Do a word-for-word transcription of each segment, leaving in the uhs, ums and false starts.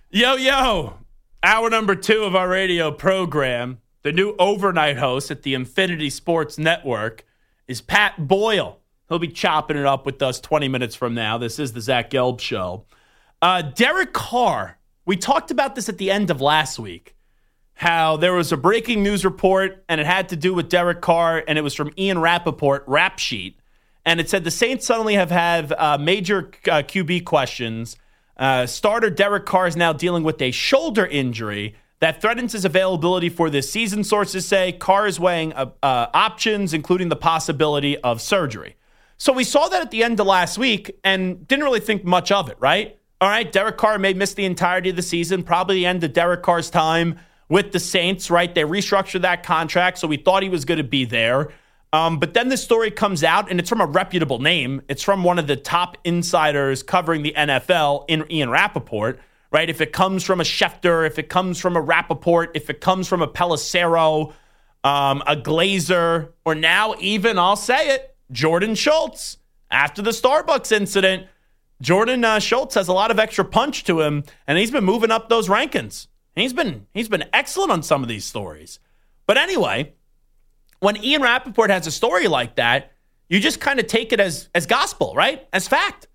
Yo, yo. Hour number two of our radio program, the new overnight host at the Infinity Sports Network, is Pat Boyle. He'll be chopping it up with us twenty minutes from now. This is the Zach Gelb Show. Uh, Derek Carr, we talked about this at the end of last week, how there was a breaking news report, and it had to do with Derek Carr, and it was from Ian Rappaport, Rap Sheet, and it said the Saints suddenly have had uh, major uh, Q B questions. Uh, starter Derek Carr is now dealing with a shoulder injury that threatens his availability for this season. Sources say Carr is weighing uh, uh, options, including the possibility of surgery. So we saw that at the end of last week and didn't really think much of it, right? All right, Derek Carr may miss the entirety of the season, probably the end of Derek Carr's time with the Saints, right? They restructured that contract, so we thought he was going to be there. Um, but then this story comes out, and it's from a reputable name. It's from one of the top insiders covering the N F L, in Ian Rappaport, right? If it comes from a Schefter, if it comes from a Rappaport, if it comes from a Pelissero, um, a Glazer, or now even, I'll say it, Jordan Schultz. After the Starbucks incident, Jordan uh, Schultz has a lot of extra punch to him, and he's been moving up those rankings. He's been he's been excellent on some of these stories. But anyway, when Ian Rappaport has a story like that, you just kind of take it as, as gospel, right? As fact.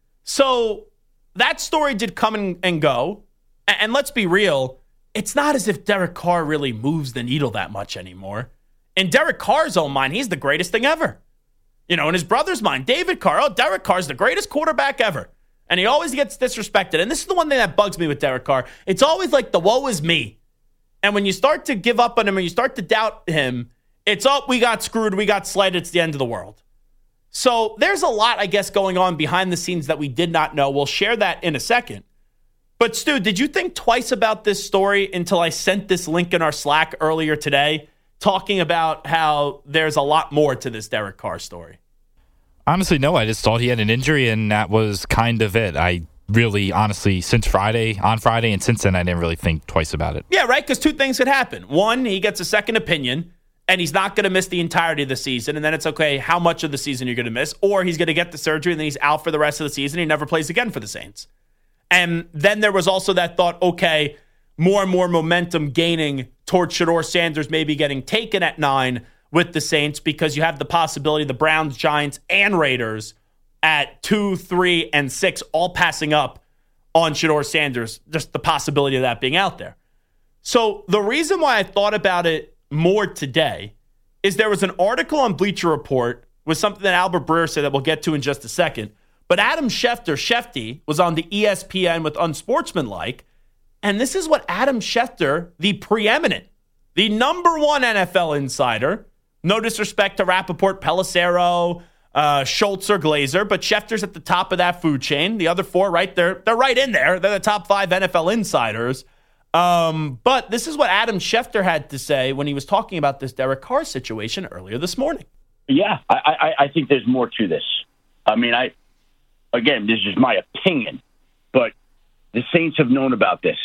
So that story did come and, and go. And, and let's be real, it's not as if Derek Carr really moves the needle that much anymore. In Derek Carr's own mind, he's the greatest thing ever. You know, in his brother's mind, David Carr, oh, Derek Carr's the greatest quarterback ever. And he always gets disrespected. And this is the one thing that bugs me with Derek Carr. It's always like the woe is me. And when you start to give up on him, when you start to doubt him, it's, oh, we got screwed, we got slighted, it's the end of the world. So there's a lot, I guess, going on behind the scenes that we did not know. We'll share that in a second. But Stu, did you think twice about this story until I sent this link in our Slack earlier today, talking about how there's a lot more to this Derek Carr story? Honestly, no. I just thought he had an injury, and that was kind of it. I really, honestly, since Friday, on Friday, and since then, I didn't really think twice about it. Yeah, right, because two things could happen. One, he gets a second opinion, and he's not going to miss the entirety of the season, and then it's okay how much of the season you're going to miss, or he's going to get the surgery, and then he's out for the rest of the season, and he never plays again for the Saints. And then there was also that thought, okay, more and more momentum gaining towards Shedeur Sanders maybe getting taken at nine with the Saints, because you have the possibility the Browns, Giants, and Raiders at two, three, and six all passing up on Shedeur Sanders, just the possibility of that being out there. So the reason why I thought about it more today is there was an article on Bleacher Report with something that Albert Breer said that we'll get to in just a second. But Adam Schefter, Shefty, was on the E S P N with Unsportsmanlike, and this is what Adam Schefter, the preeminent, the number one N F L insider, no disrespect to Rappaport, Pelissero, uh, Schultz, or Glazer, but Schefter's at the top of that food chain. The other four, right, they're, they're right in there. They're the top five N F L insiders. Um, but this is what Adam Schefter had to say when he was talking about this Derek Carr situation earlier this morning. Yeah, I, I, I think there's more to this. I mean, I again, this is my opinion, but the Saints have known about this.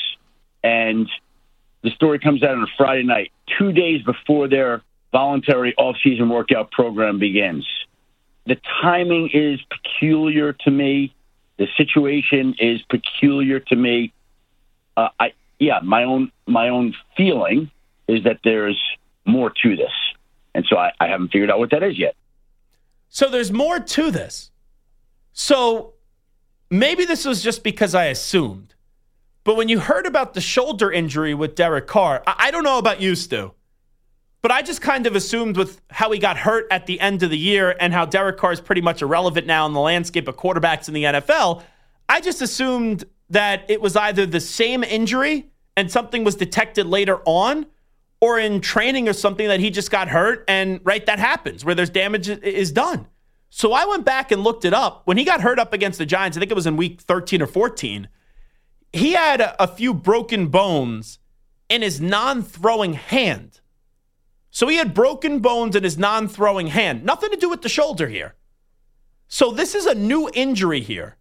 And the story comes out on a Friday night, two days before their voluntary off-season workout program begins. The timing is peculiar to me. The situation is peculiar to me. Uh, I yeah, my own my own feeling is that there's more to this, and so I, I haven't figured out what that is yet. So there's more to this. So maybe this was just because I assumed, but when you heard about the shoulder injury with Derek Carr, I, I don't know about you, Stu, but I just kind of assumed with how he got hurt at the end of the year and how Derek Carr is pretty much irrelevant now in the landscape of quarterbacks in the N F L, I just assumed that it was either the same injury and something was detected later on, or in training or something that he just got hurt and, right, that happens where there's damage is done. So I went back and looked it up. When he got hurt up against the Giants, I think it was in week thirteen or fourteen, he had a, a few broken bones in his non-throwing hand. So he had broken bones in his non-throwing hand. Nothing to do with the shoulder here. So this is a new injury here.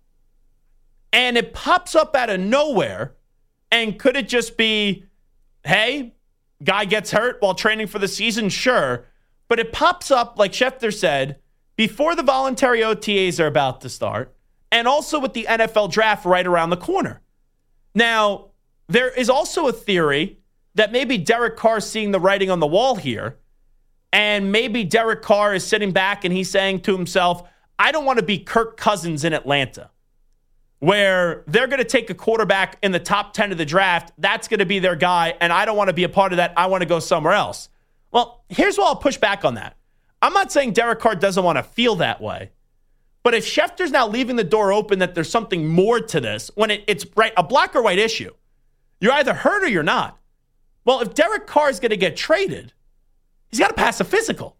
And it pops up out of nowhere. And could it just be, hey, guy gets hurt while training for the season? Sure. But it pops up, like Schefter said, before the voluntary O T As are about to start, and also with the N F L draft right around the corner. Now, there is also a theory that maybe Derek Carr is seeing the writing on the wall here, and maybe Derek Carr is sitting back and he's saying to himself, I don't want to be Kirk Cousins in Atlanta, where they're going to take a quarterback in the top ten of the draft. That's going to be their guy, and I don't want to be a part of that. I want to go somewhere else. Well, here's why I'll push back on that. I'm not saying Derek Carr doesn't want to feel that way, but if Schefter's now leaving the door open that there's something more to this, when it, it's right a black or white issue, you're either hurt or you're not. Well, if Derek Carr is going to get traded, he's got to pass a physical.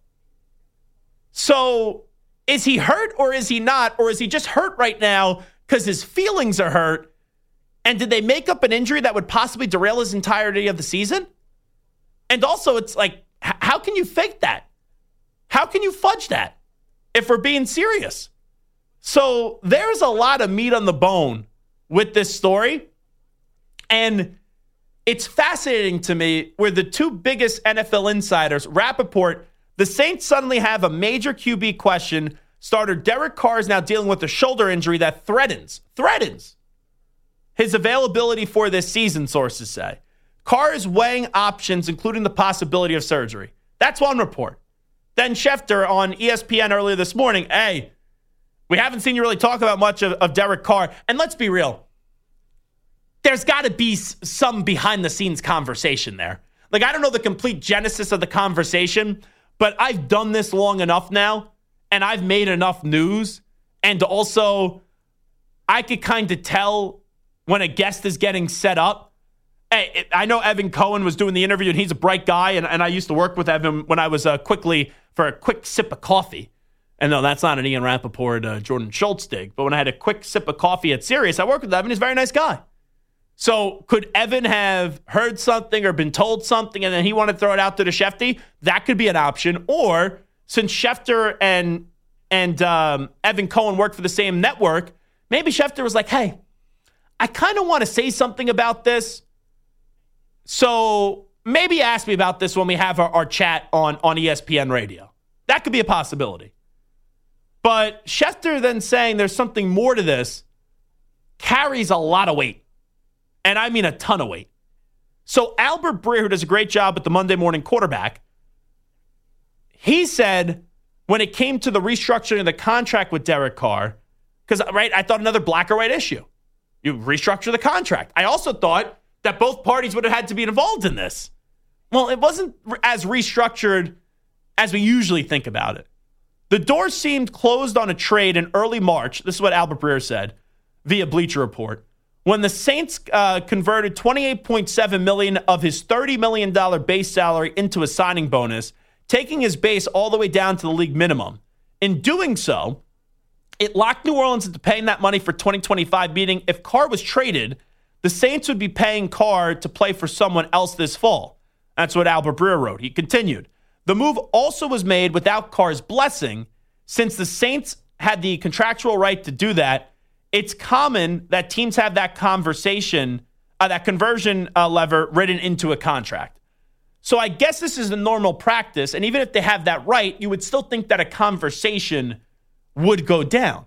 So is he hurt or is he not? Or is he just hurt right now because his feelings are hurt? And did they make up an injury that would possibly derail his entirety of the season? And also, it's like, h- how can you fake that? How can you fudge that if we're being serious? So there's a lot of meat on the bone with this story. And it's fascinating to me where the two biggest N F L insiders, Rappaport, the Saints suddenly have a major Q B question. Starter Derek Carr is now dealing with a shoulder injury that threatens, threatens his availability for this season, sources say. Carr is weighing options, including the possibility of surgery. That's one report. Then Schefter on E S P N earlier this morning, hey, we haven't seen you really talk about much of, of Derek Carr. And let's be real. There's got to be some behind-the-scenes conversation there. Like, I don't know the complete genesis of the conversation, but I've done this long enough now, and I've made enough news, and also I could kind of tell when a guest is getting set up. Hey, I know Evan Cohen was doing the interview, and he's a bright guy, and, and I used to work with Evan when I was uh, quickly for a quick sip of coffee. And no, that's not an Ian Rappaport, uh, Jordan Schultz dig, but when I had a quick sip of coffee at Sirius, I worked with Evan. He's a very nice guy. So could Evan have heard something or been told something and then he wanted to throw it out to the Shefty? That could be an option. Or since Schefter and and um, Evan Cohen work for the same network, maybe Schefter was like, hey, I kind of want to say something about this. So maybe ask me about this when we have our, our chat on, on E S P N radio. That could be a possibility. But Schefter then saying there's something more to this carries a lot of weight. And I mean a ton of weight. So Albert Breer, who does a great job with the Monday Morning Quarterback, he said when it came to the restructuring of the contract with Derek Carr, because, right, I thought another black or white issue. You restructure the contract. I also thought that both parties would have had to be involved in this. Well, it wasn't as restructured as we usually think about it. The door seemed closed on a trade in early March. This is what Albert Breer said via Bleacher Report. When the Saints uh, converted twenty-eight point seven million dollars of his thirty million dollars base salary into a signing bonus, taking his base all the way down to the league minimum. In doing so, it locked New Orleans into paying that money for twenty twenty-five, meaning if Carr was traded, the Saints would be paying Carr to play for someone else this fall. That's what Albert Breer wrote. He continued. The move also was made without Carr's blessing. Since the Saints had the contractual right to do that, it's common that teams have that conversation, uh, that conversion uh, lever written into a contract. So I guess this is a normal practice, and even if they have that right, you would still think that a conversation would go down.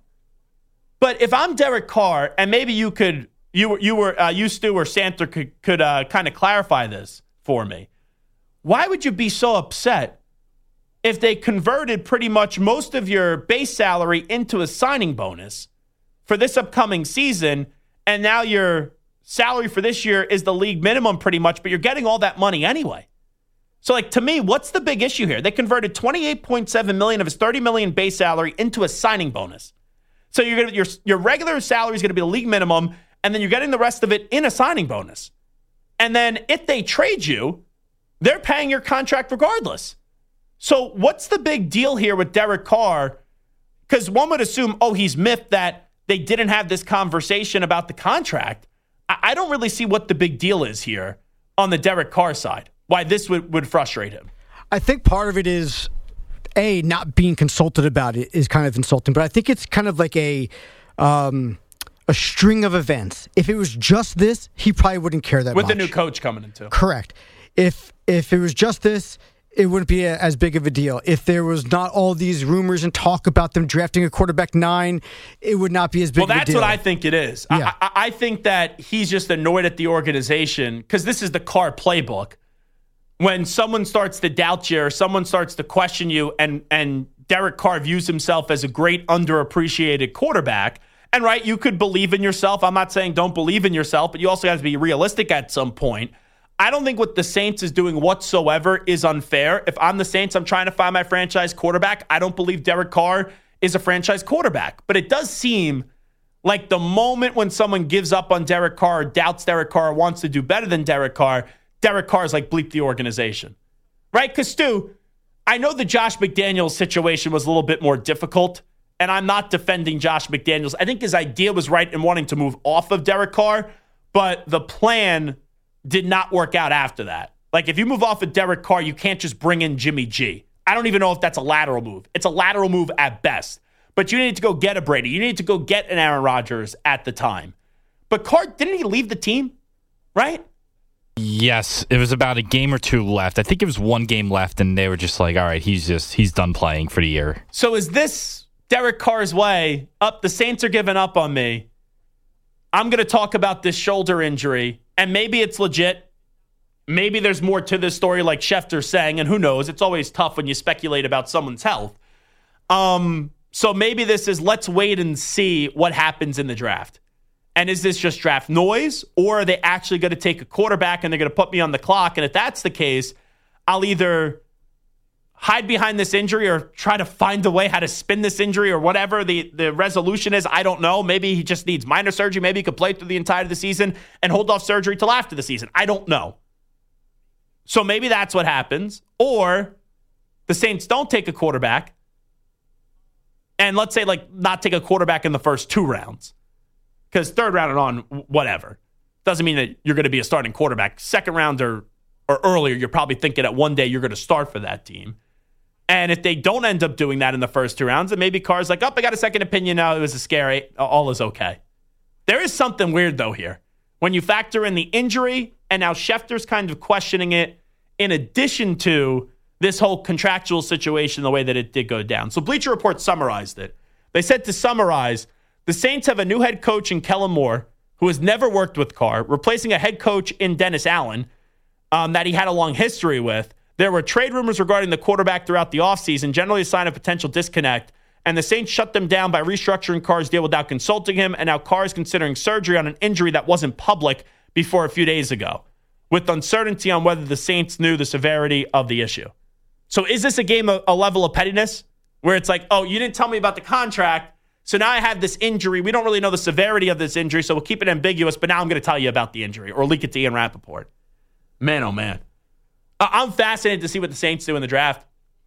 But if I'm Derek Carr, and maybe you could, you were, you were, uh, you Stu or Santa could could uh, kind of clarify this for me. Why would you be so upset if they converted pretty much most of your base salary into a signing bonus for this upcoming season, and now your salary for this year is the league minimum pretty much, but you're getting all that money anyway? So, like, to me, what's the big issue here? They converted twenty-eight point seven million dollars of his thirty million dollars base salary into a signing bonus. So you're gonna your your regular salary is going to be the league minimum, and then you're getting the rest of it in a signing bonus. And then if they trade you, they're paying your contract regardless. So what's the big deal here with Derek Carr? Because one would assume, oh, he's miffed that they didn't have this conversation about the contract. I don't really see what the big deal is here on the Derek Carr side, why this would, would frustrate him. I think part of it is, A, not being consulted about it is kind of insulting, but I think it's kind of like a um, a string of events. If it was just this, he probably wouldn't care that With much. With the new coach coming into. Correct. If if it was just this, it wouldn't be a, as big of a deal. If there was not all these rumors and talk about them drafting a quarterback nine, it would not be as big well, of a deal. Well, that's what I think it is. Yeah. I, I, I think that he's just annoyed at the organization because this is the Carr playbook. When someone starts to doubt you or someone starts to question you and, and Derek Carr views himself as a great underappreciated quarterback, and right, you could believe in yourself. I'm not saying don't believe in yourself, but you also have to be realistic at some point. I don't think what the Saints is doing whatsoever is unfair. If I'm the Saints, I'm trying to find my franchise quarterback. I don't believe Derek Carr is a franchise quarterback. But it does seem like the moment when someone gives up on Derek Carr, doubts Derek Carr, wants to do better than Derek Carr, Derek Carr is like bleep the organization. Right? Because, Stu, I know the Josh McDaniels situation was a little bit more difficult, and I'm not defending Josh McDaniels. I think his idea was right in wanting to move off of Derek Carr, but the plan did not work out after that. Like, if you move off of Derek Carr, you can't just bring in Jimmy G. I don't even know if that's a lateral move. It's a lateral move at best. But you need to go get a Brady. You need to go get an Aaron Rodgers at the time. But Carr, didn't he leave the team? Right? Yes. It was about a game or two left. I think it was one game left, and they were just like, all right, he's just, he's done playing for the year. So is this Derek Carr's way? Up, the Saints are giving up on me. I'm going to talk about this shoulder injury. And maybe it's legit. Maybe there's more to this story, like Schefter's saying, and who knows? It's always tough when you speculate about someone's health. Um, so maybe this is let's wait and see what happens in the draft. And is this just draft noise, or are they actually going to take a quarterback and they're going to put me on the clock? And if that's the case, I'll either hide behind this injury or try to find a way how to spin this injury or whatever the, the resolution is. I don't know. Maybe he just needs minor surgery. Maybe he could play through the entire of the season and hold off surgery till after the season. I don't know. So maybe that's what happens. Or the Saints don't take a quarterback. And let's say, like, not take a quarterback in the first two rounds. Because third round and on, whatever. Doesn't mean that you're going to be a starting quarterback. Second round or, or earlier, you're probably thinking that one day you're going to start for that team. And if they don't end up doing that in the first two rounds, then maybe Carr's like, oh, I got a second opinion now. It was a scare. All is okay. There is something weird, though, here. When you factor in the injury, and now Schefter's kind of questioning it, in addition to this whole contractual situation, the way that it did go down. So Bleacher Report summarized it. They said to summarize, the Saints have a new head coach in Kellen Moore, who has never worked with Carr, replacing a head coach in Dennis Allen um, that he had a long history with. There were trade rumors regarding the quarterback throughout the offseason, generally a sign of potential disconnect, and the Saints shut them down by restructuring Carr's deal without consulting him, and now Carr is considering surgery on an injury that wasn't public before a few days ago, with uncertainty on whether the Saints knew the severity of the issue. So is this a game of a level of pettiness where it's like, oh, you didn't tell me about the contract, so now I have this injury. We don't really know the severity of this injury, so we'll keep it ambiguous, but now I'm going to tell you about the injury or leak it to Ian Rappaport. Man, oh, man. I'm fascinated to see what the Saints do in the draft.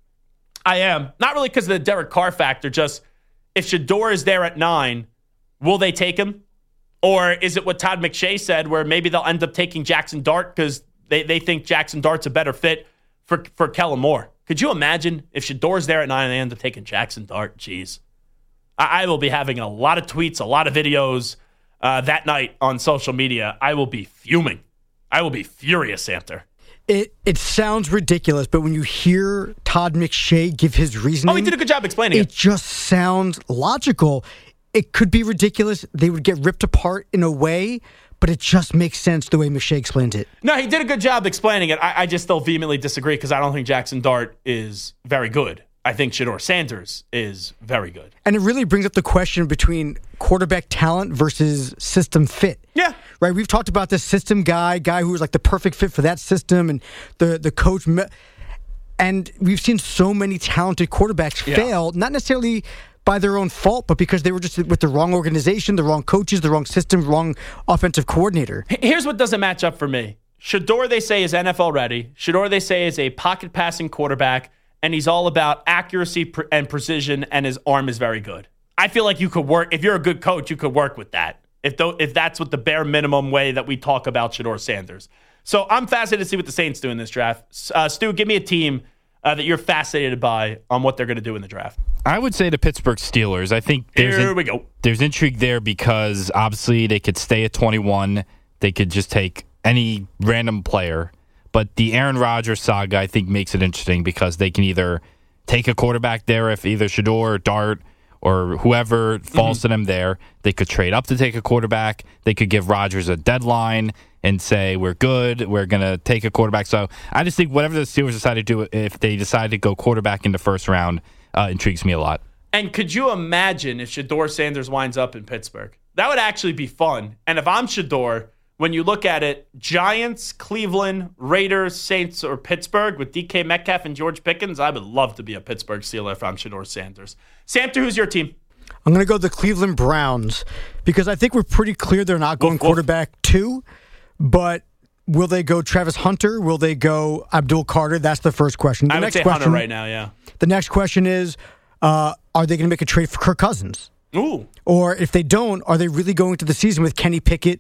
I am. Not really because of the Derek Carr factor, just if Shedeur is there at nine, will they take him? Or is it what Todd McShay said, where maybe they'll end up taking Jackson Dart because they, they think Jackson Dart's a better fit for, for Kellen Moore? Could you imagine if Shedeur's there at nine and they end up taking Jackson Dart? Jeez. I, I will be having a lot of tweets, a lot of videos uh, that night on social media. I will be fuming. I will be furious, Santer. It it sounds ridiculous, but when you hear Todd McShay give his reasoning... Oh, he did a good job explaining it. It just sounds logical. It could be ridiculous. They would get ripped apart in a way, but it just makes sense the way McShay explained it. No, he did a good job explaining it. I, I just still vehemently disagree because I don't think Jackson Dart is very good. I think Shedeur Sanders is very good. And it really brings up the question between quarterback talent versus system fit. Yeah. Right? We've talked about this system guy, guy who was like the perfect fit for that system, and the, the coach. Me- and we've seen so many talented quarterbacks yeah. fail, not necessarily by their own fault, but because they were just with the wrong organization, the wrong coaches, the wrong system, wrong offensive coordinator. Here's what doesn't match up for me. Shedeur, they say, is N F L ready. Shedeur, they say, is a pocket passing quarterback. And he's all about accuracy and precision, and his arm is very good. I feel like you could work, if you're a good coach, you could work with that. If th- if that's what the bare minimum way that we talk about Shedeur Sanders. So I'm fascinated to see what the Saints do in this draft. Uh, Stu, give me a team uh, that you're fascinated by on what they're going to do in the draft. I would say the Pittsburgh Steelers. I think there's Here in, we go. There's intrigue there because obviously they could stay at twenty-one. They could just take any random player. But the Aaron Rodgers saga, I think, makes it interesting because they can either take a quarterback there if either Shedeur or Dart or whoever falls mm-hmm. to them there. They could trade up to take a quarterback. They could give Rodgers a deadline and say, we're good, we're going to take a quarterback. So I just think whatever the Steelers decide to do, if they decide to go quarterback in the first round, uh, intrigues me a lot. And could you imagine if Shedeur Sanders winds up in Pittsburgh? That would actually be fun. And if I'm Shedeur, when you look at it, Giants, Cleveland, Raiders, Saints, or Pittsburgh with D K Metcalf and George Pickens, I would love to be a Pittsburgh Steeler if I'm Shedeur Sanders. Samter, who's your team? I'm going to go the Cleveland Browns because I think we're pretty clear they're not going Oof, quarterback oof. two. But will they go Travis Hunter? Will they go Abdul Carter? That's the first question. The I would next say question, Hunter right now, yeah. The next question is, uh, are they going to make a trade for Kirk Cousins? Ooh. Or if they don't, are they really going to the season with Kenny Pickett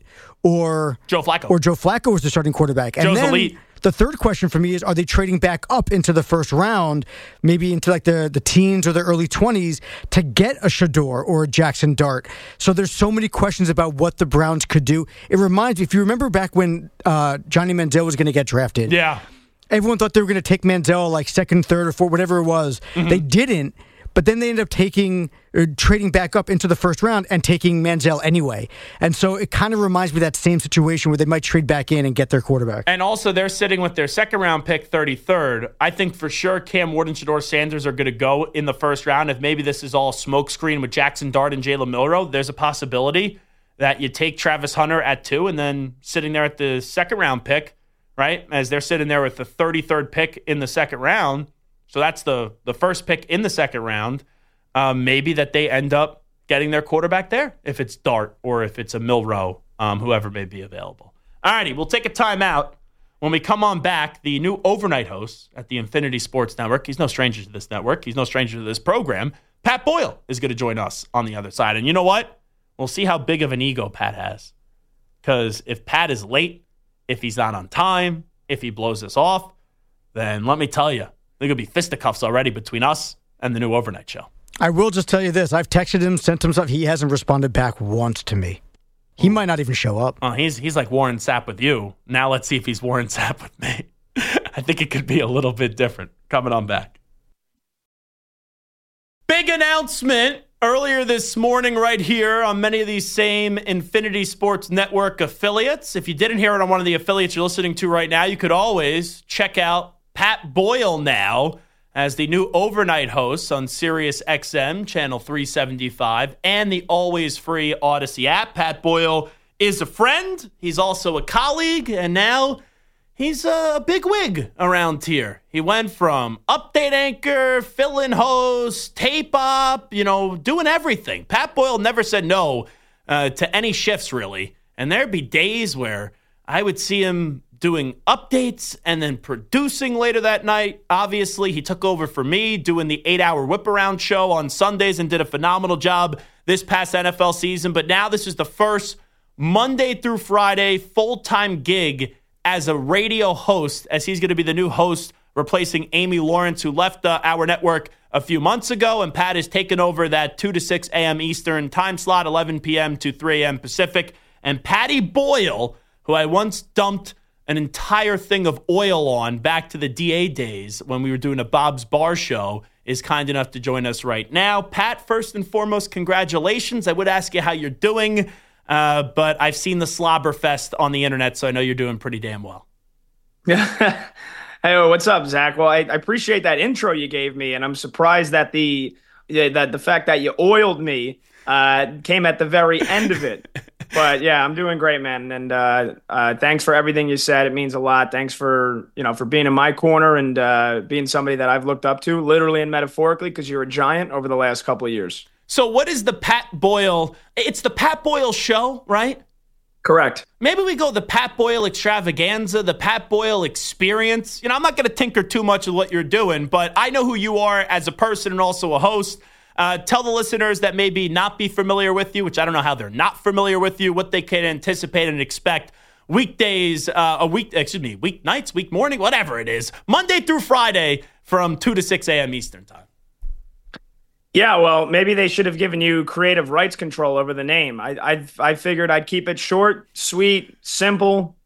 or Joe Flacco? Or Joe Flacco as the starting quarterback? And Joe's then elite. The third question for me is, are they trading back up into the first round, maybe into like the, the teens or the early twenties to get a Shedeur or a Jackson Dart? So there's so many questions about what the Browns could do. It reminds me, if you remember back when uh, Johnny Manziel was going to get drafted. Yeah. Everyone thought they were going to take Manziel like second, third, or fourth, whatever it was. Mm-hmm. They didn't. But then they ended up taking or trading back up into the first round and taking Manziel anyway. And so it kind of reminds me of that same situation where they might trade back in and get their quarterback. And also they're sitting with their second round pick, thirty-third. I think for sure Cam Ward and Shedeur Sanders are going to go in the first round. If maybe this is all smokescreen with Jackson Dart and Jalen Milroe, there's a possibility that you take Travis Hunter at two and then sitting there at the second round pick, right? As they're sitting there with the thirty-third pick in the second round. So that's the, the first pick in the second round. Um, maybe that they end up getting their quarterback there if it's Dart or if it's a Milroe, um, whoever may be available. All righty, we'll take a timeout. When we come on back, the new overnight host at the Infinity Sports Network, he's no stranger to this network. He's no stranger to this program. Pat Boyle is going to join us on the other side. And you know what? We'll see how big of an ego Pat has. Because if Pat is late, if he's not on time, if he blows us off, then let me tell you, there could be fisticuffs already between us and the new overnight show. I will just tell you this. I've texted him, sent him stuff. He hasn't responded back once to me. He might not even show up. Oh, he's he's like Warren Sapp with you. Now let's see if he's Warren Sapp with me. I think it could be a little bit different. Coming on back. Big announcement earlier this morning right here on many of these same Infinity Sports Network affiliates. If you didn't hear it on one of the affiliates you're listening to right now, you could always check out Pat Boyle now as the new overnight host on Sirius X M, channel three seventy-five, and the always free Odyssey app. Pat Boyle is a friend. He's also a colleague, and now he's a big wig around here. He went from update anchor, fill-in host, tape op, you know, doing everything. Pat Boyle never said no uh, to any shifts, really. And there'd be days where I would see him doing updates and then producing later that night. Obviously, he took over for me doing the eight-hour whip-around show on Sundays and did a phenomenal job this past N F L season. But now this is the first Monday through Friday full-time gig as a radio host, as he's going to be the new host replacing Amy Lawrence, who left uh, our network a few months ago. And Pat has taken over that two to six a.m. Eastern time slot, eleven p.m. to three a.m. Pacific. And Patty Boyle, who I once dumped an entire thing of oil on back to the D A days when we were doing a Bob's Bar show, is kind enough to join us right now. Pat, first and foremost, congratulations. I would ask you how you're doing, uh, but I've seen the slobber fest on the internet, so I know you're doing pretty damn well. Yeah. Hey, what's up, Zach? Well, I, I appreciate that intro you gave me, and I'm surprised that the that the fact that you oiled me uh, came at the very end of it. But yeah, I'm doing great, man. And uh, uh, thanks for everything you said. It means a lot. Thanks for, you know, for being in my corner and uh, being somebody that I've looked up to, literally and metaphorically, because you're a giant over the last couple of years. So what is the Pat Boyle? It's the Pat Boyle show, right? Correct. Maybe we go the Pat Boyle extravaganza, the Pat Boyle experience. You know, I'm not going to tinker too much with what you're doing, but I know who you are as a person and also a host. Uh, tell the listeners that maybe not be familiar with you, which I don't know how they're not familiar with you, what they can anticipate and expect weekdays, uh, a week, excuse me, weeknights, week morning, whatever it is, Monday through Friday from two to six a.m. Eastern time. Yeah, well, maybe they should have given you creative rights control over the name. I I, I figured I'd keep it short, sweet, simple,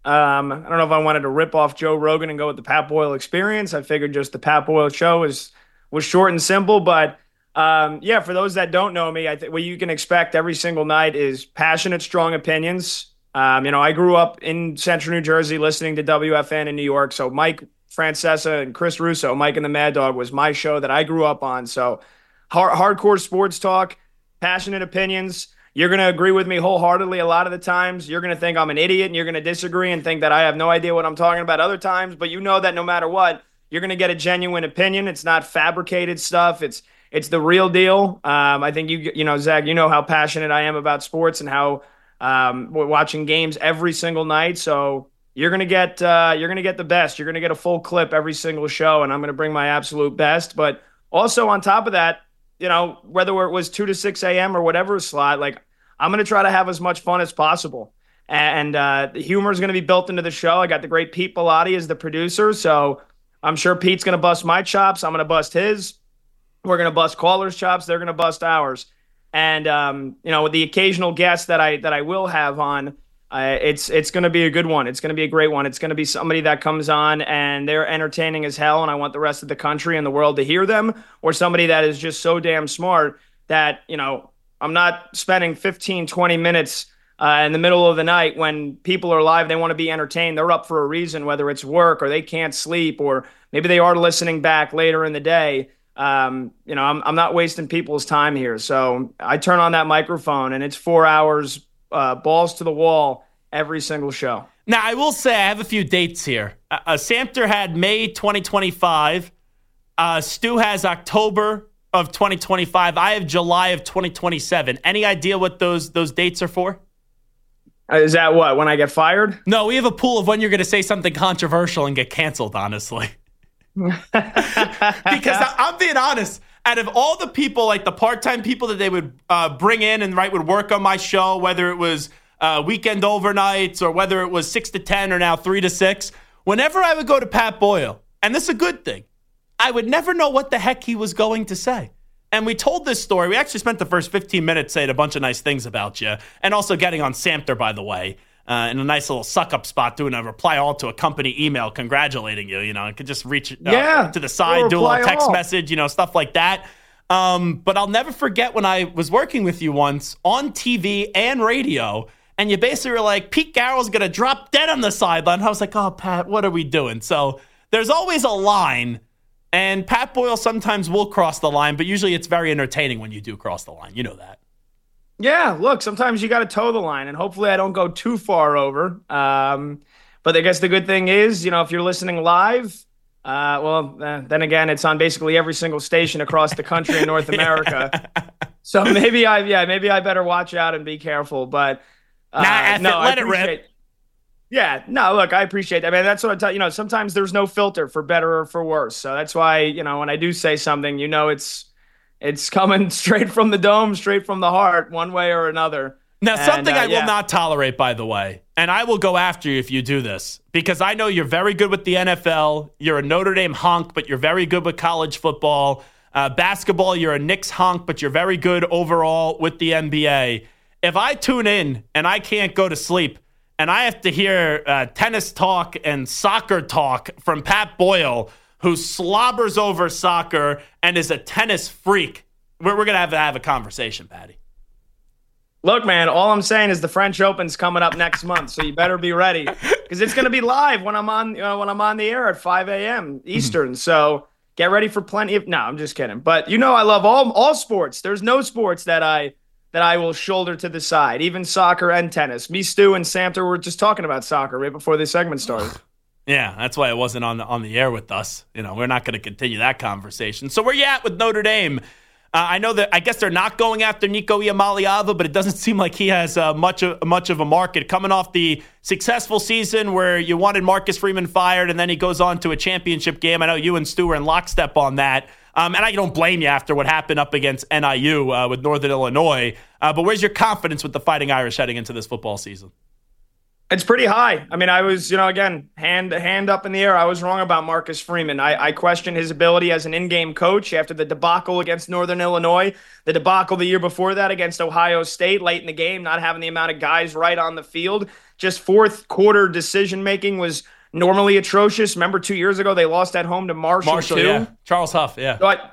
Um, I don't know if I wanted to rip off Joe Rogan and go with the Pat Boyle Experience. I figured just the Pat Boyle Show is was short and simple. But um, yeah, for those that don't know me, I think what you can expect every single night is passionate, strong opinions. Um, you know, I grew up in Central New Jersey listening to W F N in New York. So Mike Francesa and Chris Russo, Mike and the Mad Dog, was my show that I grew up on. So hard, hardcore sports talk, passionate opinions. You're going to agree with me wholeheartedly a lot of the times. You're going to think I'm an idiot and you're going to disagree and think that I have no idea what I'm talking about other times. But you know that no matter what, you're going to get a genuine opinion. It's not fabricated stuff. It's it's the real deal. Um, I think, you you know, Zach, you know how passionate I am about sports and how um, we're watching games every single night. So you're going to get uh, you're going to get the best. You're going to get a full clip every single show, and I'm going to bring my absolute best. But also on top of that, you know, whether it was two to six a.m. or whatever slot, like, I'm going to try to have as much fun as possible. And uh, the humor is going to be built into the show. I got the great Pete Bellotti as the producer, so I'm sure Pete's going to bust my chops. I'm going to bust his. We're going to bust callers' chops. They're going to bust ours. And, um, you know, with the occasional guest that I that I will have on, uh, it's it's going to be a good one. It's going to be a great one. It's going to be somebody that comes on and they're entertaining as hell, and I want the rest of the country and the world to hear them, or somebody that is just so damn smart that, you know, I'm not spending fifteen, twenty minutes uh, in the middle of the night when people are live. They want to be entertained. They're up for a reason, whether it's work or they can't sleep, or maybe they are listening back later in the day. Um, you know, I'm, I'm not wasting people's time here. So I turn on that microphone and it's four hours, uh, balls to the wall, every single show. Now, I will say I have a few dates here. Uh, uh, Samter had May twenty twenty-five. Uh, Stu has October of twenty twenty-five. I have July of twenty twenty-seven. Any idea what those those dates are for? Is that what, when I get fired? No, we have a pool of when you're going to say something controversial and get canceled, honestly. Because I, I'm being honest, out of all the people, like the part-time people that they would uh, bring in and right would work on my show, whether it was uh, weekend overnights or whether it was six to ten or now three to six, whenever I would go to Pat Boyle, and this is a good thing, I would never know what the heck he was going to say. And we told this story. We actually spent the first fifteen minutes saying a bunch of nice things about you, and also getting on Samter, by the way, uh, in a nice little suck-up spot, doing a reply all to a company email congratulating you. You know, I could just reach uh, yeah, to the side, do a little text all. message, you know, stuff like that. Um, but I'll never forget when I was working with you once on T V and radio, and you basically were like, Pete Carroll's going to drop dead on the sideline. I was like, oh, Pat, what are we doing? So there's always a line. And Pat Boyle sometimes will cross the line, but usually it's very entertaining when you do cross the line. You know that. Yeah, look, sometimes you got to toe the line, and hopefully I don't go too far over. Um, but I guess the good thing is, you know, if you're listening live, uh, well, uh, then again, it's on basically every single station across the country in North America. So maybe I, yeah, maybe I better watch out and be careful. But uh, nah, no, it, let it rip. Yeah, no, look, I appreciate that. I mean, that's what I tell you. know, sometimes there's no filter for better or for worse. So that's why, you know, when I do say something, you know, it's it's coming straight from the dome, straight from the heart, one way or another. Now, and, something uh, I will yeah. not tolerate, by the way, and I will go after you if you do this, because I know you're very good with the N F L. You're a Notre Dame honk, but you're very good with college football. Uh, basketball, you're a Knicks honk, but you're very good overall with the N B A. If I tune in and I can't go to sleep, and I have to hear uh, tennis talk and soccer talk from Pat Boyle, who slobbers over soccer and is a tennis freak, we're, we're going to have to have a conversation, Patty. Look, man, all I'm saying is the French Open's coming up next month, so you better be ready, because it's going to be live when I'm on uh, when I'm on the air at five a.m. Eastern. So get ready for plenty of. No, I'm just kidding. But you know, I love all all sports. There's no sports that I. that I will shoulder to the side, even soccer and tennis. Me, Stu, and Samter were just talking about soccer right before this segment started. Yeah, that's why it wasn't on the, on the air with us. You know, we're not going to continue that conversation. So where you at with Notre Dame? Uh, I know that I guess they're not going after Nico Iamaleava, but it doesn't seem like he has uh, much of much of a market. Coming off the successful season where you wanted Marcus Freeman fired, and then he goes on to a championship game. I know you and Stu were in lockstep on that. Um, and I don't blame you after what happened up against N I U uh, with Northern Illinois. Uh, but where's your confidence with the Fighting Irish heading into this football season? It's pretty high. I mean, I was, you know, again, hand hand up in the air. I was wrong about Marcus Freeman. I, I question his ability as an in-game coach after the debacle against Northern Illinois, the debacle the year before that against Ohio State late in the game, not having the amount of guys right on the field just fourth quarter decision making was normally atrocious. Remember two years ago they lost at home to Marshall, Marshall too? yeah. Charles Huff, yeah. So I,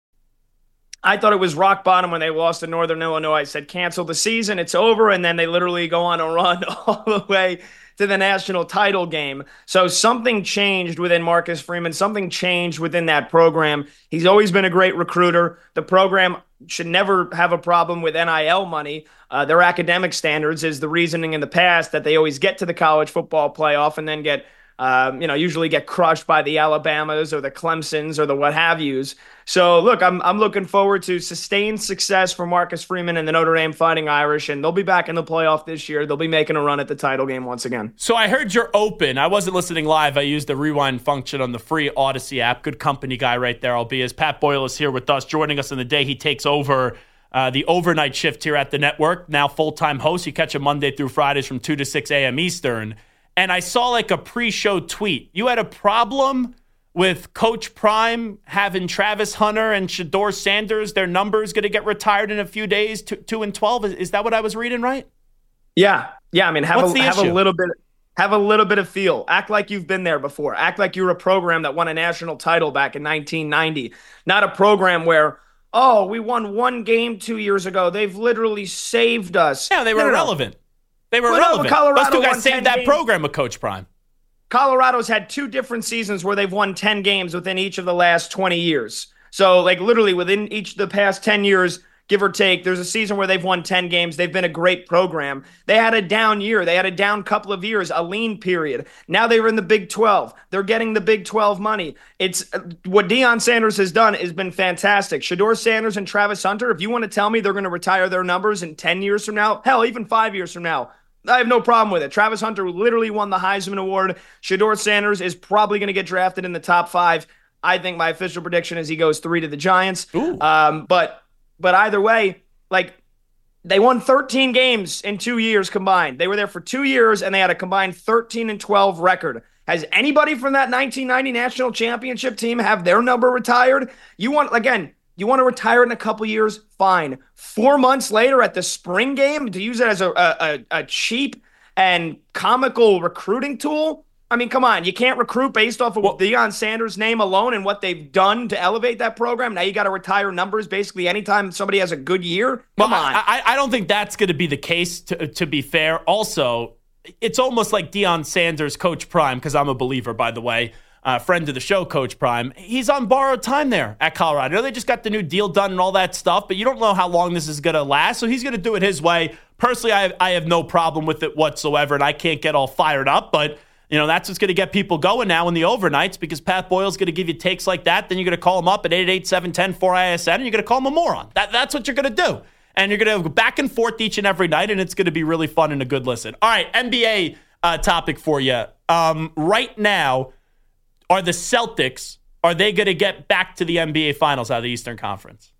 I thought it was rock bottom when they lost to Northern Illinois. I said, cancel the season, it's over, and then they literally go on a run all the way to the national title game. So something changed within Marcus Freeman. Something changed within that program. He's always been a great recruiter. The program should never have a problem with N I L money. Uh, their academic standards is the reasoning in the past that they always get to the college football playoff and then get Um, you know, usually get crushed by the Alabamas or the Clemsons or the what have yous. So, look, I'm I'm looking forward to sustained success for Marcus Freeman and the Notre Dame Fighting Irish, and they'll be back in the playoff this year. They'll be making a run at the title game once again. So I heard you're open. I wasn't listening live. I used the rewind function on the free Odyssey app. Good company guy right there, I'll be. As Pat Boyle is here with us, joining us on the day he takes over uh, the overnight shift here at the network. Now full-time host. You catch him Monday through Fridays from two to six a.m. Eastern. And I saw like a pre-show tweet. You had a problem with Coach Prime having Travis Hunter and Shedeur Sanders, their numbers going to get retired in a few days, two, two and twelve. Is, is that what I was reading right? Yeah. Yeah. I mean, have, What's a, the have a issue? little bit have a little bit of feel. Act like you've been there before. Act like you were a program that won a national title back in nineteen ninety. Not a program where, oh, we won one game two years ago. They've literally saved us. Yeah, they were No, no, no. irrelevant. They were Well, no, irrelevant. Colorado Those two won guys saved ten that games. program with Coach Prime. Colorado's had two different seasons where they've won ten games within each of the last twenty years. So, like, literally within each of the past ten years, give or take, there's a season where they've won ten games. They've been a great program. They had a down year. They had a down couple of years, a lean period. Now they were in the Big twelve. They're getting the Big twelve money. It's what Deion Sanders has done has been fantastic. Shedeur Sanders and Travis Hunter, if you want to tell me they're going to retire their numbers in ten years from now, hell, even five years from now, I have no problem with it. Travis Hunter literally won the Heisman Award. Shedeur Sanders is probably going to get drafted in the top five. I think my official prediction is he goes three to the Giants. Um, but but either way, like, they won thirteen games in two years combined. They were there for two years, and they had a combined thirteen and twelve record. Has anybody from that nineteen ninety national championship team have their number retired? You want, again, you want to retire in a couple years? Fine. Four months later at the spring game to use it as a, a, a cheap and comical recruiting tool? I mean, come on. You can't recruit based off of well, Deion Sanders' name alone and what they've done to elevate that program. Now you got to retire numbers basically anytime somebody has a good year. Come well, on. I, I don't think that's going to be the case, to, to be fair. Also, it's almost like Deion Sanders, Coach Prime, because I'm a believer, by the way. Uh, friend of the show, Coach Prime, he's on borrowed time there at Colorado. I know they just got the new deal done and all that stuff, but you don't know how long this is going to last, so he's going to do it his way. Personally, I have, I have no problem with it whatsoever, and I can't get all fired up, but you know that's what's going to get people going now in the overnights because Pat Boyle's going to give you takes like that. Then you're going to call him up at eight eight eight, seven one zero, four I S N, and you're going to call him a moron. That, that's what you're going to do. And you're going to go back and forth each and every night, and it's going to be really fun and a good listen. All right, N B A uh, topic for you. Um, right now, are the Celtics, are they going to get back to the N B A Finals out of the Eastern Conference?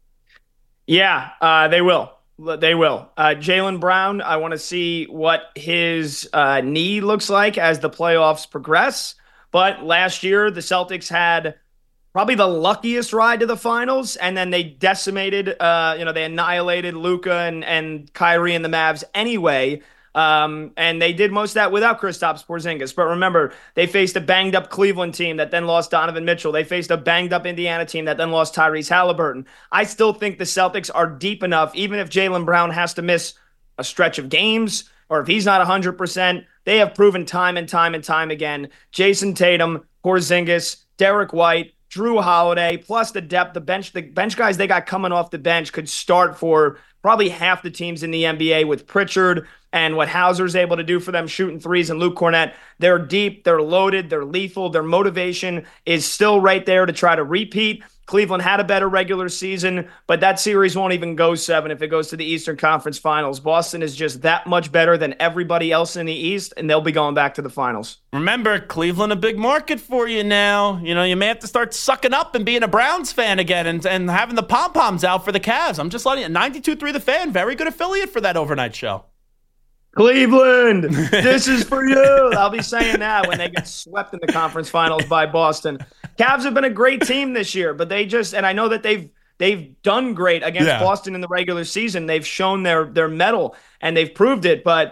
Yeah, uh, they will. They will. Uh, Jaylen Brown, I want to see what his uh, knee looks like as the playoffs progress. But last year, the Celtics had probably the luckiest ride to the finals, and then they decimated, uh, you know, they annihilated Luka and, and Kyrie and the Mavs anyway. Um, and they did most of that without Kristaps Porzingis. But remember, they faced a banged-up Cleveland team that then lost Donovan Mitchell. They faced a banged-up Indiana team that then lost Tyrese Halliburton. I still think the Celtics are deep enough, even if Jaylen Brown has to miss a stretch of games or if he's not one hundred percent. They have proven time and time and time again. Jason Tatum, Porzingis, Derek White, Drew Holiday, plus the depth, the bench, the bench guys they got coming off the bench could start for probably half the teams in the N B A with Pritchard and what Hauser's able to do for them shooting threes and Luke Cornett. They're deep, they're loaded, they're lethal. Their motivation is still right there to try to repeat. Cleveland had a better regular season, but that series won't even go seven if it goes to the Eastern Conference Finals. Boston is just that much better than everybody else in the East, and they'll be going back to the finals. Remember, Cleveland, a big market for you now. You know, you may have to start sucking up and being a Browns fan again and, and having the pom-poms out for the Cavs. I'm just letting you, ninety-two three The Fan, very good affiliate for that overnight show. Cleveland, this is for you. I'll be saying that when they get swept in the conference finals by Boston. Cavs have been a great team this year, but they just, and I know that they've they've done great against yeah. Boston in the regular season. They've shown their their mettle and they've proved it, but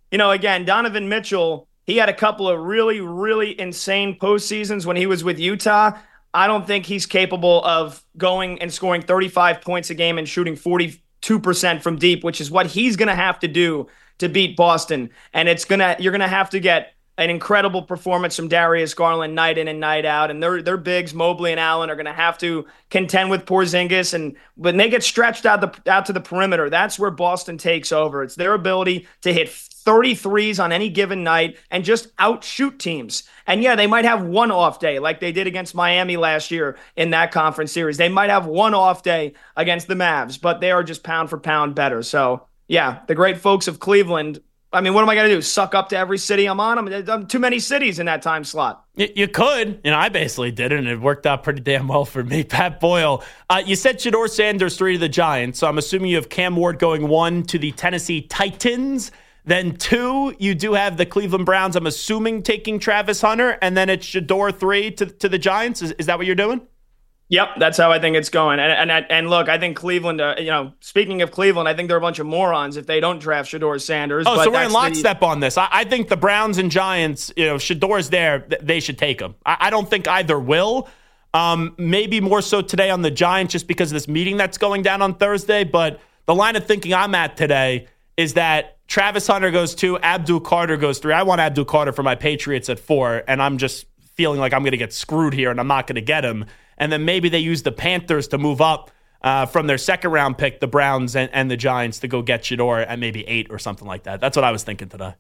you know, again, Donovan Mitchell, he had a couple of really, really insane postseasons when he was with Utah. I don't think he's capable of going and scoring thirty-five points a game and shooting forty-two percent from deep, which is what he's going to have to do to beat Boston. And it's going to, you're going to have to get an incredible performance from Darius Garland night in and night out. And their, their bigs, Mobley and Allen, are going to have to contend with Porzingis. And when they get stretched out, the, out to the perimeter, that's where Boston takes over. It's their ability to hit thirty-threes on any given night and just outshoot teams. And yeah, they might have one off day like they did against Miami last year in that conference series. They might have one off day against the Mavs, but they are just pound for pound better. So yeah, the great folks of Cleveland, I mean, what am I going to do? Suck up to every city I'm on? I'm, I'm too many cities in that time slot. You, you could, and I basically did it, and it worked out pretty damn well for me. Pat Boyle, uh, you said Shedeur Sanders three to the Giants, so I'm assuming you have Cam Ward going one to the Tennessee Titans. Then two, you do have the Cleveland Browns, I'm assuming, taking Travis Hunter, and then it's Shedeur three to, to the Giants. Is, is that what you're doing? Yep, that's how I think it's going. And and and look, I think Cleveland, uh, you know, speaking of Cleveland, I think they're a bunch of morons if they don't draft Shedeur Sanders. Oh, but so we're in that's lockstep the, on this. I, I think the Browns and Giants, you know, Shedeur's there, th- they should take him. I, I don't think either will. Um, maybe more so today on the Giants just because of this meeting that's going down on Thursday. But the line of thinking I'm at today is that Travis Hunter goes two, Abdul Carter goes three. I want Abdul Carter for my Patriots at four, and I'm just feeling like I'm going to get screwed here and I'm not going to get him. And then maybe they use the Panthers to move up uh, from their second round pick, the Browns and, and the Giants, to go get Shedeur at maybe eight or something like that. That's what I was thinking today.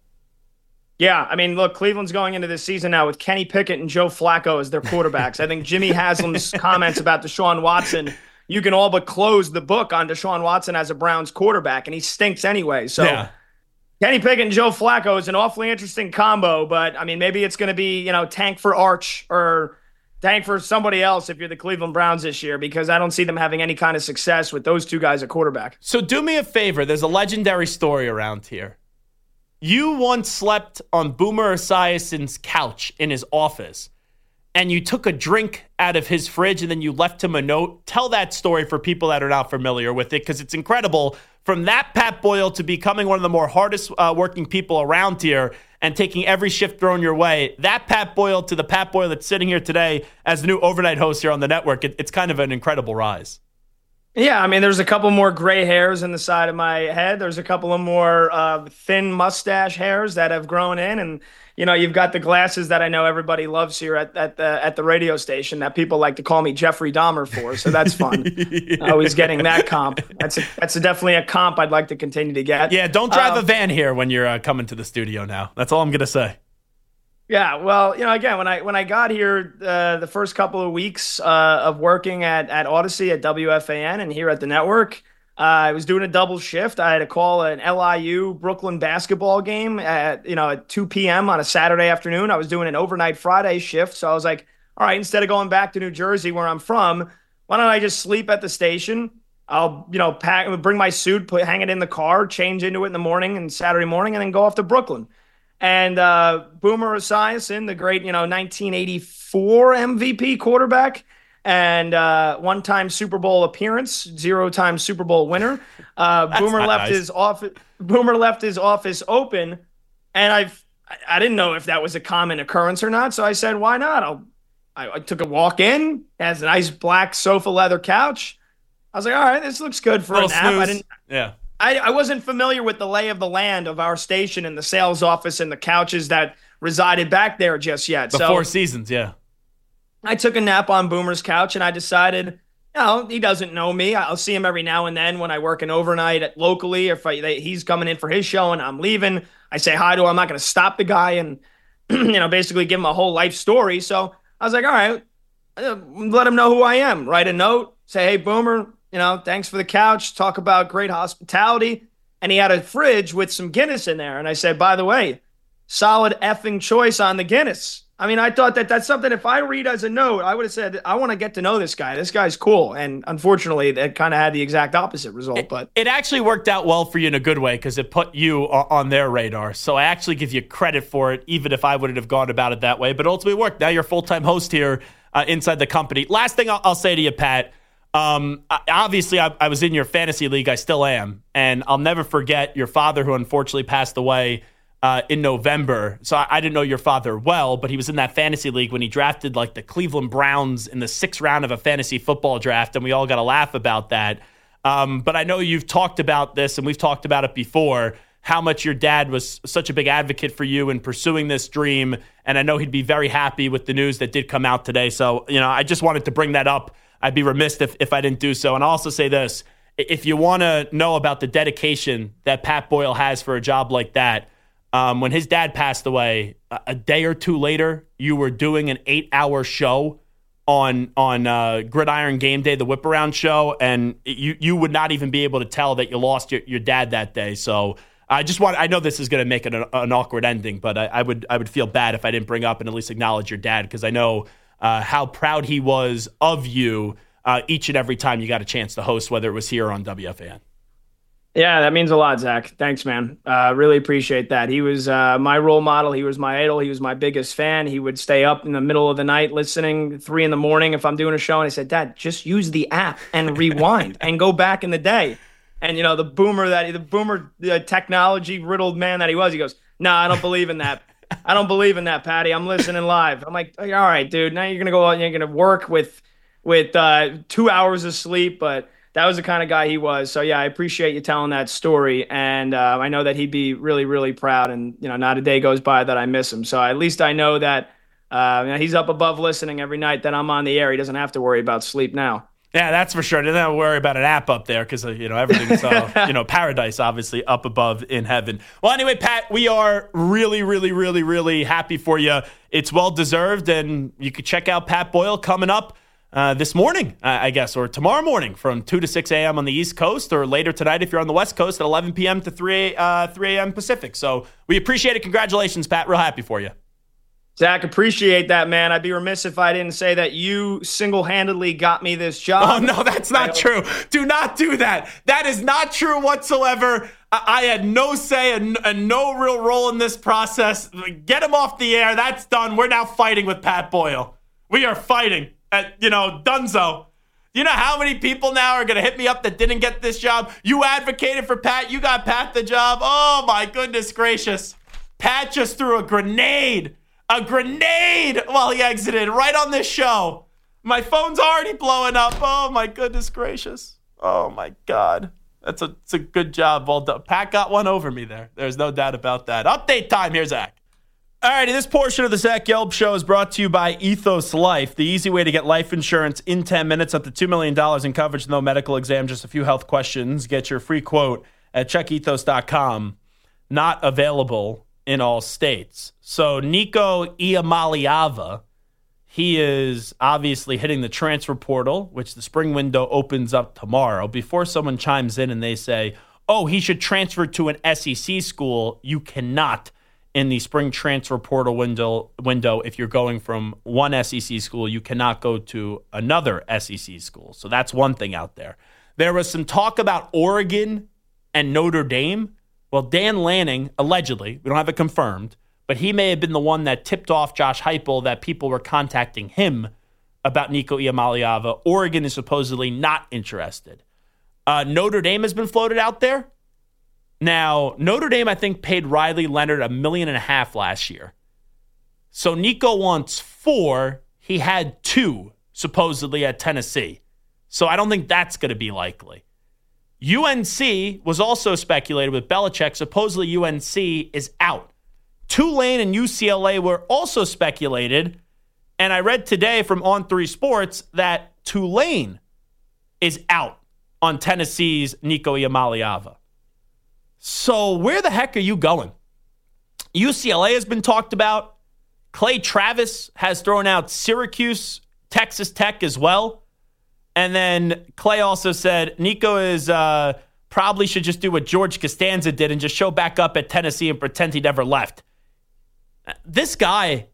Yeah, I mean, look, Cleveland's going into this season now with Kenny Pickett and Joe Flacco as their quarterbacks. I think Jimmy Haslam's comments about Deshaun Watson, you can all but close the book on Deshaun Watson as a Browns quarterback, and he stinks anyway. So yeah. Kenny Pickett and Joe Flacco is an awfully interesting combo, but, I mean, maybe it's going to be, you know, tank for Arch or tank for somebody else if you're the Cleveland Browns this year, because I don't see them having any kind of success with those two guys at quarterback. So do me a favor. There's a legendary story around here. You once slept on Boomer Esiason's couch in his office, and you took a drink out of his fridge, and then you left him a note. Tell that story for people that are not familiar with it, because it's incredible. From that Pat Boyle to becoming one of the more hardest uh, working people around here and taking every shift thrown your way, that Pat Boyle to the Pat Boyle that's sitting here today as the new overnight host here on the network, it, it's kind of an incredible rise. Yeah, I mean, there's a couple more gray hairs in the side of my head. There's a couple of more uh, thin mustache hairs that have grown in. And, you know, you've got the glasses that I know everybody loves here at, at, the, at the radio station that people like to call me Jeffrey Dahmer for. So that's fun. yeah. Always getting that comp. That's a, that's a definitely a comp I'd like to continue to get. Yeah, don't drive um, a van here when you're uh, coming to the studio now. That's all I'm going to say. Yeah, well, you know, again, when I when I got here, uh, the first couple of weeks uh, of working at at Odyssey at W F A N and here at the network, uh, I was doing a double shift. I had to call an L I U Brooklyn basketball game at you know at two p.m. on a Saturday afternoon. I was doing an overnight Friday shift, so I was like, all right, instead of going back to New Jersey where I'm from, why don't I just sleep at the station? I'll you know pack, bring my suit, put hang it in the car, change into it in the morning and Saturday morning, and then go off to Brooklyn. And uh, Boomer Esiason, the great, you know, nineteen eighty-four M V P quarterback and uh, one-time Super Bowl appearance, zero-time Super Bowl winner. Uh, Boomer left nice. his office. Boomer left his office open, and I've I didn't know if that was a common occurrence or not. So I said, why not? I'll, I, I took a walk in. It has a nice black sofa leather couch. I was like, all right, this looks good for a nap. Snooze. I didn't. Yeah. I, I wasn't familiar with the lay of the land of our station and the sales office and the couches that resided back there just yet. The so Four Seasons, yeah. I took a nap on Boomer's couch, and I decided, you know, he doesn't know me. I'll see him every now and then when I work an overnight at, locally. If I, they, he's coming in for his show and I'm leaving, I say hi to him. I'm not going to stop the guy and, you know, basically give him a whole life story. So I was like, all right, let him know who I am. Write a note, say, hey, Boomer, you know, thanks for the couch. Talk about great hospitality. And he had a fridge with some Guinness in there. And I said, by the way, solid effing choice on the Guinness. I mean, I thought that that's something, if I read as a note, I would have said, I want to get to know this guy. This guy's cool. And unfortunately, that kind of had the exact opposite result. It, but it actually worked out well for you in a good way because it put you on their radar. So I actually give you credit for it, even if I wouldn't have gone about it that way. But ultimately it worked. Now you're a full-time host here uh, inside the company. Last thing I'll, I'll say to you, Pat, Um, obviously, I, I was in your fantasy league. I still am. And I'll never forget your father, who unfortunately passed away uh, in November. So I, I didn't know your father well, but he was in that fantasy league when he drafted like the Cleveland Browns in the sixth round of a fantasy football draft, and we all got to laugh about that. Um, but I know you've talked about this, and we've talked about it before, how much your dad was such a big advocate for you in pursuing this dream. And I know he'd be very happy with the news that did come out today. So, you know, I just wanted to bring that up. I'd be remiss if, if I didn't do so. And I'll also say this. If you want to know about the dedication that Pat Boyle has for a job like that, um, when his dad passed away, a, a day or two later, you were doing an eight-hour show on on uh, Gridiron Game Day, the Whip Around show, and you you would not even be able to tell that you lost your, your dad that day. So I just want I know this is going to make it an, an awkward ending, but I, I would I would feel bad if I didn't bring up and at least acknowledge your dad, because I know uh, how proud he was of you uh, each and every time you got a chance to host, whether it was here or on W F A N. Yeah, that means a lot, Zach. Thanks, man. Uh, really appreciate that. He was uh, my role model. He was my idol. He was my biggest fan. He would stay up in the middle of the night listening, three in the morning if I'm doing a show. And I said, Dad, just use the app and rewind and go back in the day. And, you know, the boomer that the boomer the technology riddled man that he was, he goes, no, nah, I don't believe in that. I don't believe in that, Patty. I'm listening live. I'm like, all right, dude. Now you're going to go out and you're going to work with, with uh, two hours of sleep. But that was the kind of guy he was. So, yeah, I appreciate you telling that story. And uh, I know that he'd be really, really proud. And, you know, not a day goes by that I miss him. So at least I know that uh, you know, he's up above listening every night that I'm on the air. He doesn't have to worry about sleep now. Yeah, that's for sure. Doesn't have to worry about an app up there because, you know, everything's, uh, you know, paradise, obviously, up above in heaven. Well, anyway, Pat, we are really, really, really, really happy for you. It's well-deserved, and you can check out Pat Boyle coming up uh, this morning, uh, I guess, or tomorrow morning from two to six a.m. on the East Coast, or later tonight if you're on the West Coast at eleven p.m. to three a.m. Pacific. So we appreciate it. Congratulations, Pat. Real happy for you. Zach, appreciate that, man. I'd be remiss if I didn't say that you single-handedly got me this job. Oh, no, that's not true. Do not do that. That is not true whatsoever. I, I had no say and, and no real role in this process. Get him off the air. That's done. We're now fighting with Pat Boyle. We are fighting at, you know, Dunzo. You know how many people now are going to hit me up that didn't get this job? You advocated for Pat. You got Pat the job. Oh, my goodness gracious. Pat just threw a grenade. A grenade while he exited right on this show. My phone's already blowing up. Oh, my goodness gracious. Oh, my God. That's a, that's a good job. Well done. Pat got one over me there. There's no doubt about that. Update time. Here's Zach. All righty, this portion of the Zach Gelb Show is brought to you by Ethos Life, the easy way to get life insurance in ten minutes, up to two million dollars in coverage, no medical exam, just a few health questions. Get your free quote at check ethos dot com. Not available in all states. So Nico Iamaleava, he is obviously hitting the transfer portal, which the spring window opens up tomorrow. Before someone chimes in and they say, oh, he should transfer to an S E C school, you cannot in the spring transfer portal window, window if you're going from one S E C school, you cannot go to another S E C school. So that's one thing out there. There was some talk about Oregon and Notre Dame. Well, Dan Lanning, allegedly, we don't have it confirmed, but he may have been the one that tipped off Josh Heupel that people were contacting him about Nico Iamaleava. Oregon is supposedly not interested. Uh, Notre Dame has been floated out there. Now, Notre Dame, I think, paid Riley Leonard a million and a half last year. So Nico wants four. He had two, supposedly, at Tennessee. So I don't think that's going to be likely. U N C was also speculated with Belichick. Supposedly U N C is out. Tulane and U C L A were also speculated. And I read today from On three Sports that Tulane is out on Tennessee's Nico Iamaleava. So where the heck are you going? U C L A has been talked about. Clay Travis has thrown out Syracuse, Texas Tech as well. And then Clay also said Nico is uh, probably should just do what George Costanza did and just show back up at Tennessee and pretend he never left. This guy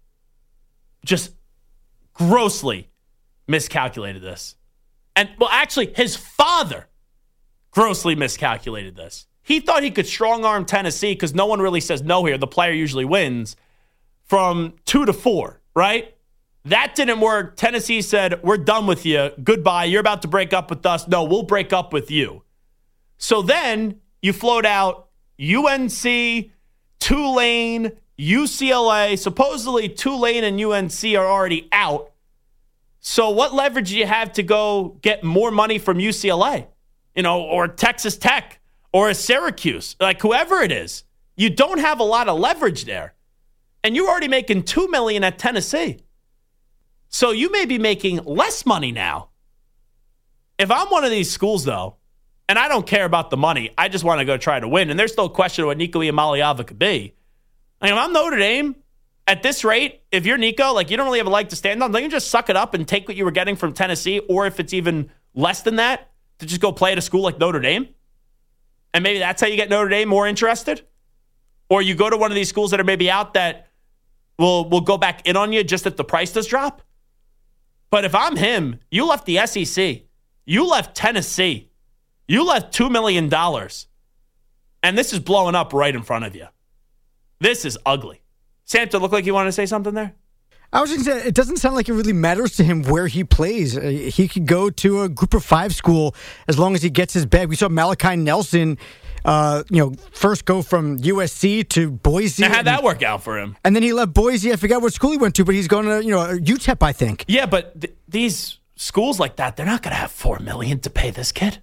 just grossly miscalculated this. And, well, actually, his father grossly miscalculated this. He thought he could strong-arm Tennessee because no one really says no here. The player usually wins from two to four, right? That didn't work. Tennessee said, we're done with you. Goodbye. You're about to break up with us. No, we'll break up with you. So then you float out U N C, Tulane, U C L A. Supposedly Tulane and U N C are already out. So what leverage do you have to go get more money from U C L A? You know, or Texas Tech or a Syracuse, like whoever it is. You don't have a lot of leverage there. And you're already making two million dollars at Tennessee. So you may be making less money now. If I'm one of these schools, though, and I don't care about the money, I just want to go try to win, and there's still a question of what Nico Iamaleava could be. Like, if I'm Notre Dame, at this rate, if you're Nico, like, you don't really have a leg to stand on, then you just suck it up and take what you were getting from Tennessee, or if it's even less than that, to just go play at a school like Notre Dame. And maybe that's how you get Notre Dame more interested. Or you go to one of these schools that are maybe out that will will go back in on you just if the price does drop. But if I'm him, you left the S E C. You left Tennessee. You left two million dollars. And this is blowing up right in front of you. This is ugly. Sam, to look like you want to say something there? I was going to say, it doesn't sound like it really matters to him where he plays. Uh, he could go to a group of five school as long as he gets his bag. We saw Malachi Nelson, uh, you know, first go from U S C to Boise. Now, how'd that work out for him? And then he left Boise. I forgot what school he went to, but he's going to, you know, U T E P, I think. Yeah, but th- these schools like that, they're not going to have four million dollars to pay this kid.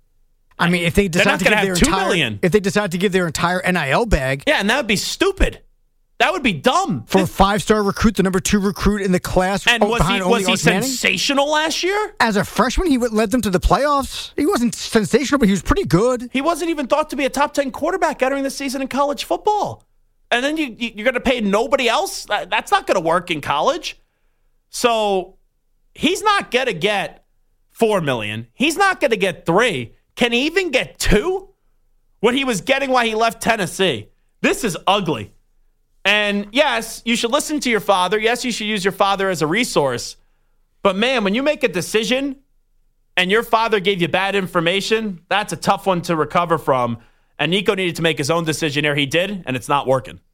I mean, if they decide to give their two entire, million. if they decide to give their entire N I L bag, yeah, and that would be stupid. That would be dumb for a five-star recruit, the number two recruit in the class. And was he was he Arch Manning. sensational last year? As a freshman, he led them to the playoffs. He wasn't sensational, but he was pretty good. He wasn't even thought to be a top ten quarterback entering the season in college football. And then you, you're going to pay nobody else? That's not going to work in college. So he's not going to get four million dollars. He's not going to get three. Can he even get two? What he was getting while he left Tennessee. This is ugly. And yes, you should listen to your father. Yes, you should use your father as a resource. But man, when you make a decision and your father gave you bad information, that's a tough one to recover from. And Nico needed to make his own decision here. He did, and it's not working.